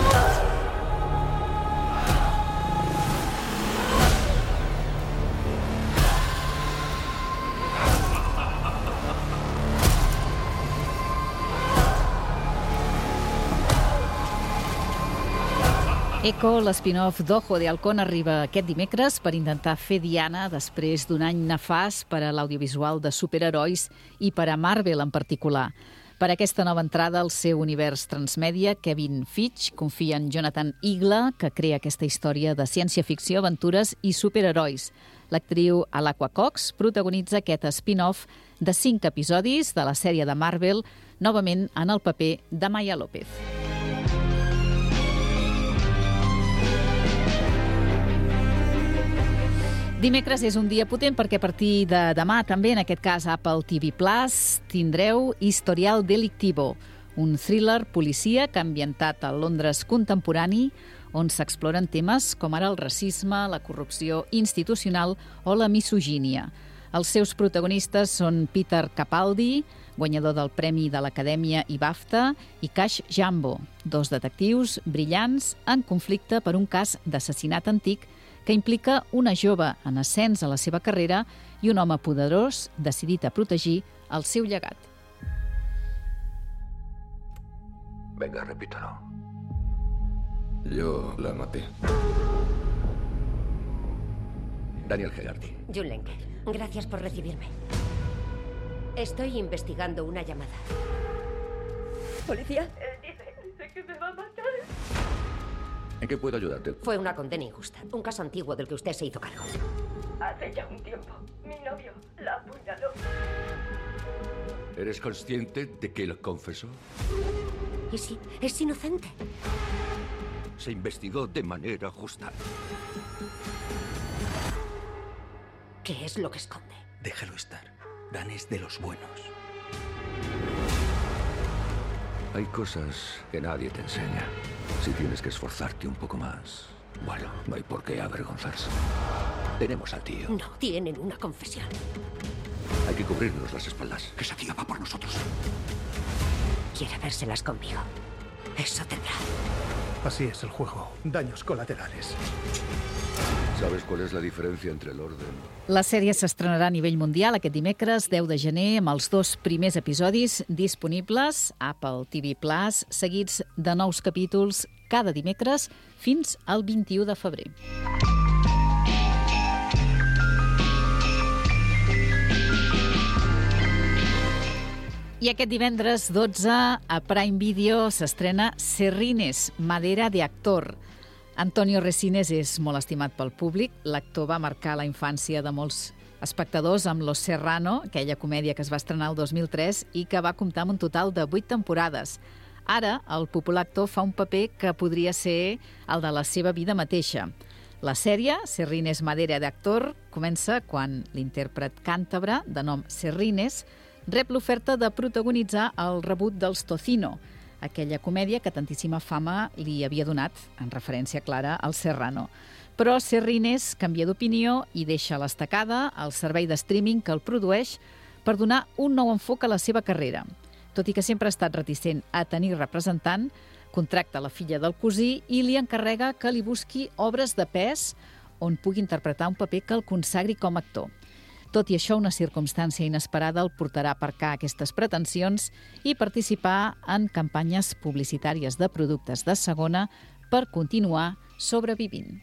Echo, l'spin-off d'Ojo de Halcón, arriba aquest dimecres per intentar fer diana després d'un any nefast per a l'audiovisual de superherois i per a Marvel en particular. Per aquesta nova entrada al seu univers transmèdia, Kevin Feige confia en Jonathan Igla, que crea aquesta història de ciència-ficció, aventures i superherois. L'actriu Alaqua Cox protagonitza aquest spin-off de 5 episodis de la sèrie de Marvel, novament en el paper de Maya López. Dimecres és un dia potent perquè a partir de demà també, en aquest cas Apple TV+, tindreu Historial Delictivo, un thriller policíac ambientat a Londres contemporani on s'exploren temes com ara el racisme, la corrupció institucional o la misogínia. Els seus protagonistes són Peter Capaldi, guanyador del Premi de l'Acadèmia i BAFTA, i Kash Jambo, dos detectius brillants en conflicte per un cas d'assassinat antic que implica una jove en ascens a la seva carrera i un home poderós decidit a protegir el seu llegat. Venga, repítalo. Yo la maté. Daniel Hegarty. June Lenker, gracias por recibirme. Estoy investigando una llamada. ¿Policía? Él dice que me va a matar. ¿En qué puedo ayudarte? Fue una condena injusta. Un caso antiguo del que usted se hizo cargo. Hace ya un tiempo, mi novio la apuñaló. ¿Eres consciente de que lo confesó? ¿Y si es inocente? Se investigó de manera justa. ¿Qué es lo que esconde? Déjalo estar. Dan es de los buenos. Hay cosas que nadie te enseña. Si tienes que esforzarte un poco más, bueno, no hay por qué avergonzarse. Tenemos al tío. No tienen una confesión. Hay que cubrirnos las espaldas. Que esa tía va por nosotros. Quiere vérselas conmigo. Eso tendrá. Así es el juego. Daños colaterales. ¿Sabes cuál es la diferencia entre el orden? La sèrie s'estrenarà a nivell mundial aquest dimecres, 10 de gener, amb els 2 primers episodis disponibles a Apple TV+, seguits de nous capítols cada dimecres fins al 21 de febrer. I aquest divendres 12 a Prime Video s'estrena Serrines, Madera de Actor. Antonio Resines és molt estimat pel públic. L'actor va marcar la infància de molts espectadors amb Los Serrano, aquella comèdia que es va estrenar el 2003 i que va comptar amb un total de 8 temporades. Ara, el popular actor fa un paper que podria ser el de la seva vida mateixa. La sèrie, Serrines Madera de Actor, comença quan l'intèrpret càntabre, de nom Serrines, rep l'oferta de protagonitzar el rebut dels Tocino, aquella comèdia que tantíssima fama li havia donat, en referència clara al Serrano. Però Serrines canvia d'opinió i deixa a l'estacada el servei de streaming que el produeix per donar un nou enfoc a la seva carrera. Tot i que sempre ha estat reticent a tenir representant, contracta la filla del cosí i li encarrega que li busqui obres de pes on pugui interpretar un paper que el consagri com a actor. Tot i això, una circumstància inesperada el portarà a aparcar aquestes pretensions i participar en campanyes publicitàries de productes de segona per continuar sobrevivint.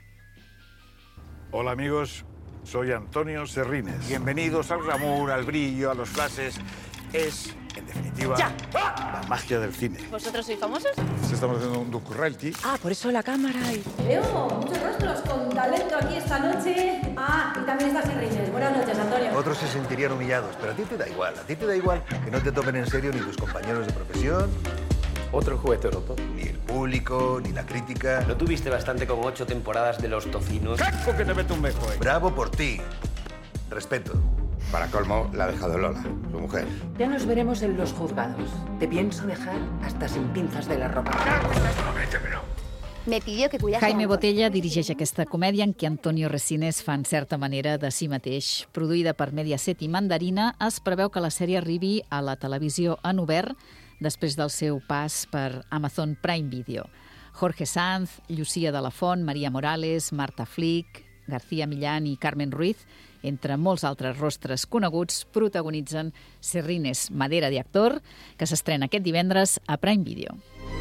Hola amigos, soy Antonio Serrines. Bienvenidos al glamour, al brillo, a los flashes. Es, en definitiva, la magia del cine. ¿Vosotros sois famosos? Estamos haciendo un docu-reality. Ah, por eso la cámara y... Veo muchos rostros con talento aquí esta noche. Ah, y también está Serrines. Buenas noches, Antonio. Otros se sentirían humillados, pero a ti te da igual. A ti te da igual que no te tomen en serio ni tus compañeros de profesión. Otro juguete roto. Ni el público, ni la crítica. ¿No tuviste bastante con 8 temporadas de Los Tocinos? ¡Caco que te meto un beso, Bravo por ti. Respeto. Para colmo, la ha dejado Lola, su mujer. Ya nos veremos en los juzgados. Te pienso dejar hasta sin pinzas de la ropa. Prométemelo. Me pidió que cuidase... Jaime Botella dirigeix aquesta comèdia en què Antonio Resines fa en certa manera de si mateix. Produïda per Mediaset i Mandarina, es preveu que la sèrie arribi a la televisió en obert després del seu pas per Amazon Prime Video. Jorge Sanz, Llucia de la Font, Maria Morales, Marta Flick, García Millán i Carmen Ruiz, entre molts altres rostres coneguts, protagonitzen Serrines Madera de Actor, que s'estrena aquest divendres a Prime Video.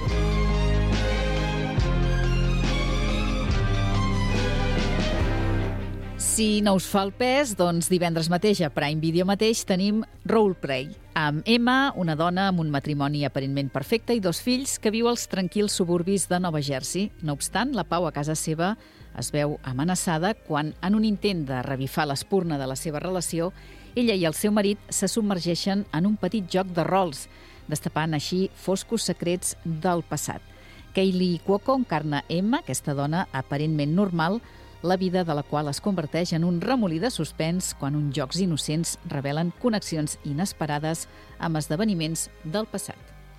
Si no us fa el pes, doncs divendres mateix a Prime Video mateix tenim Roleplay, amb Emma, una dona amb un matrimoni aparentment perfecte i 2 fills que viu als tranquils suburbis de Nova Jersey. No obstant, la pau a casa seva es veu amenaçada quan, en un intent de revifar l'espurna de la seva relació, ella i el seu marit se submergeixen en un petit joc de rols, destapant així foscos secrets del passat. Kaylee Cuoco encarna Emma, aquesta dona aparentment normal, la vida de la qual es converteix en un remolí de suspens quan uns jocs innocents revelen connexions inesperades amb esdeveniments del passat.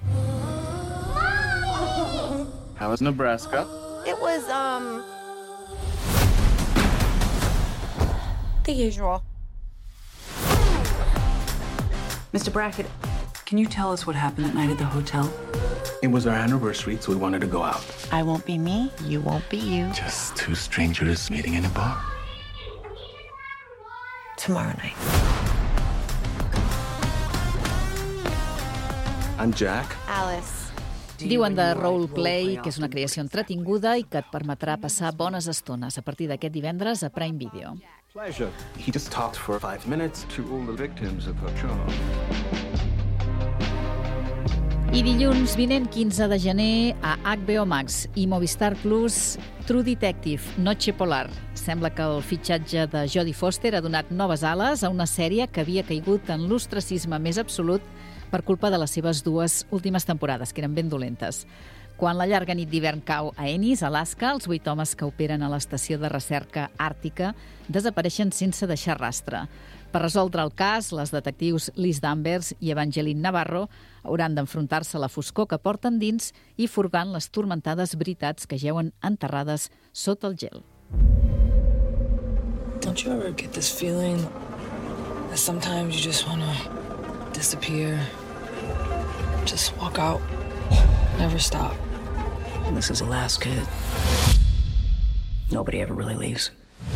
How was Nebraska? It was, the usual. Mr. Brackett, can you tell us what happened that night at the hotel? It was our anniversary, so we wanted to go out. I won't be me, you won't be you. Just two strangers meeting in a bar. Tomorrow night. I'm Jack. Alice. Diuen de Roleplay que és una creació entretinguda i que et permetrà passar bones estones a partir d'aquest divendres a Prime Video. Pleasure. He just talked for 5 minutes to all the victims of her charm. I dilluns vinent, 15 de gener, a HBO Max i Movistar Plus, True Detective, Noche Polar. Sembla que el fitxatge de Jodie Foster ha donat noves ales a una sèrie que havia caigut en l'ostracisme més absolut per culpa de les seves 2 últimes temporades, que eren ben dolentes. Quan la llarga nit d'hivern cau a Ennis, Alaska, els 8 homes que operen a l'estació de recerca àrtica desapareixen sense deixar rastre. Per resoldre el cas, les detectius Liz Danvers i Evangeline Navarro hauran d'enfrontar-se a la foscor que porten dins i furgant les turmentades veritats que jeuen enterrades sota el gel. Don't you ever get this feeling that sometimes you just want to disappear, just walk out, never stop? This is Alaska. Nobody ever really leaves.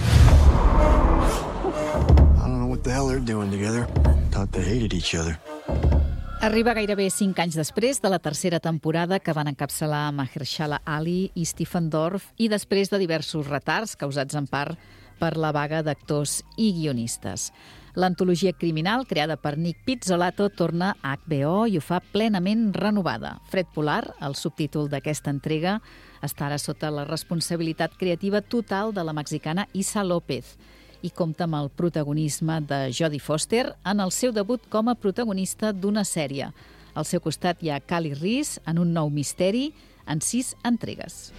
I don't know what the hell they're doing together. Thought they hated each other. Arriba gairebé 5 anys després de la tercera temporada que van encapçalar Mahershala Ali i Stephen Dorff i després de diversos retards causats en part per la vaga d'actors i guionistes. L'antologia criminal, creada per Nick Pizzolatto, torna a HBO i ho fa plenament renovada. Fred Polar, el subtítol d'aquesta entrega, està ara sota la responsabilitat creativa total de la mexicana Isa López i compta amb el protagonisme de Jodie Foster en el seu debut com a protagonista d'una sèrie. Al seu costat hi ha Kali Reese en un nou misteri en 6 entregues.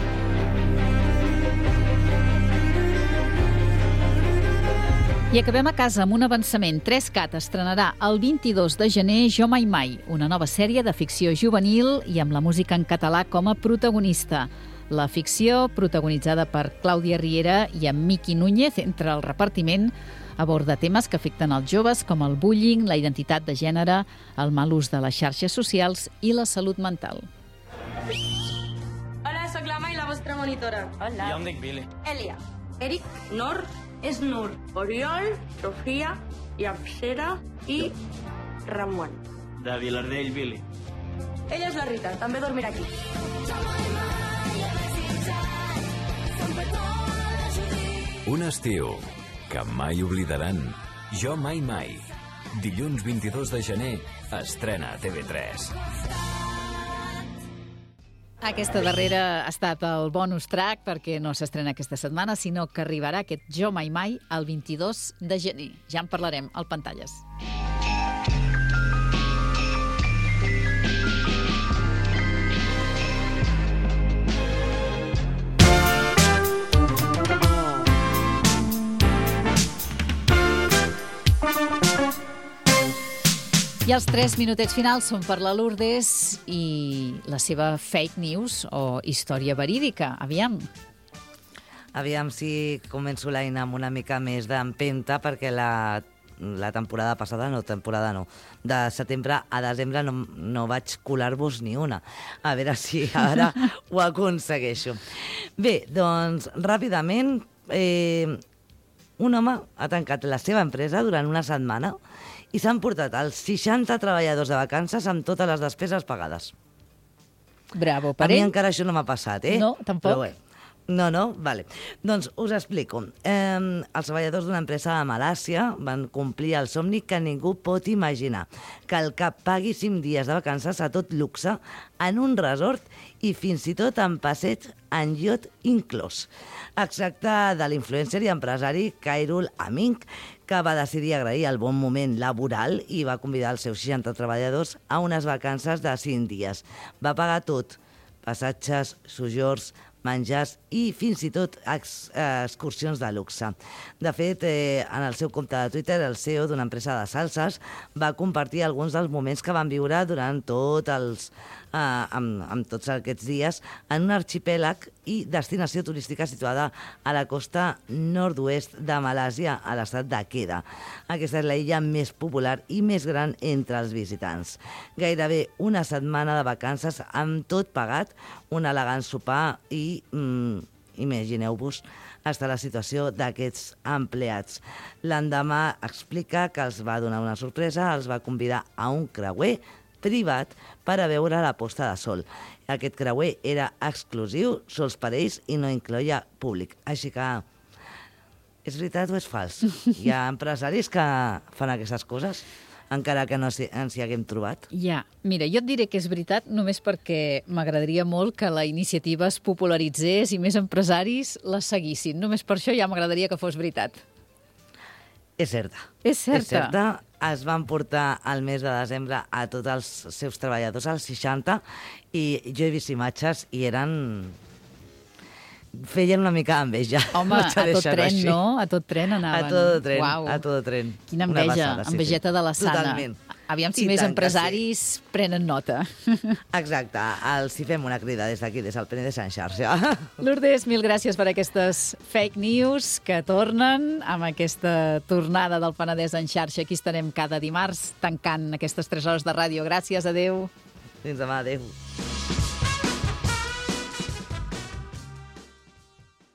I acabem a casa amb un avançament. 3CAT estrenarà el 22 de gener Jo Mai Mai, una nova sèrie de ficció juvenil i amb la música en català com a protagonista. La ficció, protagonitzada per Clàudia Riera i amb Miki Núñez entre el repartiment, aborda temes que afecten els joves com el bullying, la identitat de gènere, el mal ús de les xarxes socials i la salut mental. Hola, soc la Mai, la vostra monitora. Hola. Jo em dic Billy. Elia. Eric, Nor, és Nur. Oriol, Sofia, Yapsera i Ramon. De Vilardell, Billy. Ella és la Rita, també dormirà aquí. Un estiu que mai oblidaran. Jo Mai Mai. Dilluns 22 de gener estrena a TV3. Aquesta darrera ha estat el bonus track perquè no s'estrena aquesta setmana, sinó que arribarà aquest Jo Mai Mai el 22 de gener. Ja en parlarem al Pantalles. I els 3 minutets finals són per la Lourdes i la seva fake news o història verídica. Aviam. Aviam si començo l'any amb una mica més d'empenta, perquè la temporada passada, de setembre a desembre no vaig colar-vos ni una. A veure si ara ho aconsegueixo. Bé, doncs, ràpidament, un home ha tancat la seva empresa durant una setmana i s'han portat els 60 treballadors de vacances amb totes les despeses pagades. Bravo, per ell. A mi ell. encara això no m'ha passat, eh? No, tampoc. Però bé. No? Vale. Doncs us explico. Els treballadors d'una empresa de Malàsia van complir el somni que ningú pot imaginar, que el cap pagui 5 dies de vacances a tot luxe en un resort i fins i tot en passeig en iot inclòs. Es tracta de l'influencer i empresari Khairul Amin, que va decidir agrair el bon moment laboral i va convidar els seus 60 treballadors a unes vacances de 5 dies. Va pagar tot: passatges, sojorns, menjars i fins i tot excursions de luxe. De fet, en el seu compte de Twitter, el CEO d'una empresa de salses va compartir alguns dels moments que van viure durant amb tots aquests dies en un arxipèlag i destinació turística situada a la costa nord-oest de Malàsia, a l'estat de Kedah. Aquesta és la illa més popular i més gran entre els visitants. Gairebé una setmana de vacances amb tot pagat, un elegant sopar i, imagineu-vos, hasta la situació d'aquests empleats. L'endemà explica que els va donar una sorpresa, els va convidar a un creuer privat per a veure la posta de sol. Aquest creuer era exclusiu, sols per ells, i no incloïa públic. Així que, és veritat o és fals? Hi ha empresaris que fan aquestes coses, encara que no ens hi haguem trobat. Ja, mira, jo et diré que és veritat només perquè m'agradaria molt que la iniciativa es popularitzés i més empresaris la seguissin. Només per això ja m'agradaria que fos veritat. És certa. És certa. És certa. Es van portar al mes de desembre a tots els seus treballadors, als 60, i jo he vist imatges i feien una mica d'enveja. Home, a tot tren, no? A tot tren anaven. A tot tren. Quina enveja, envejeta de la sana. Totalment. Aviam si més empresaris prenen nota. Exacte, els hi fem una crida des d'aquí, des del Penedès en xarxa. Lourdes, mil gràcies per aquestes fake news que tornen amb aquesta tornada del Penedès en xarxa. Aquí estarem cada dimarts tancant aquestes 3 hores de ràdio. Gràcies, adeu. Fins demà, adeu.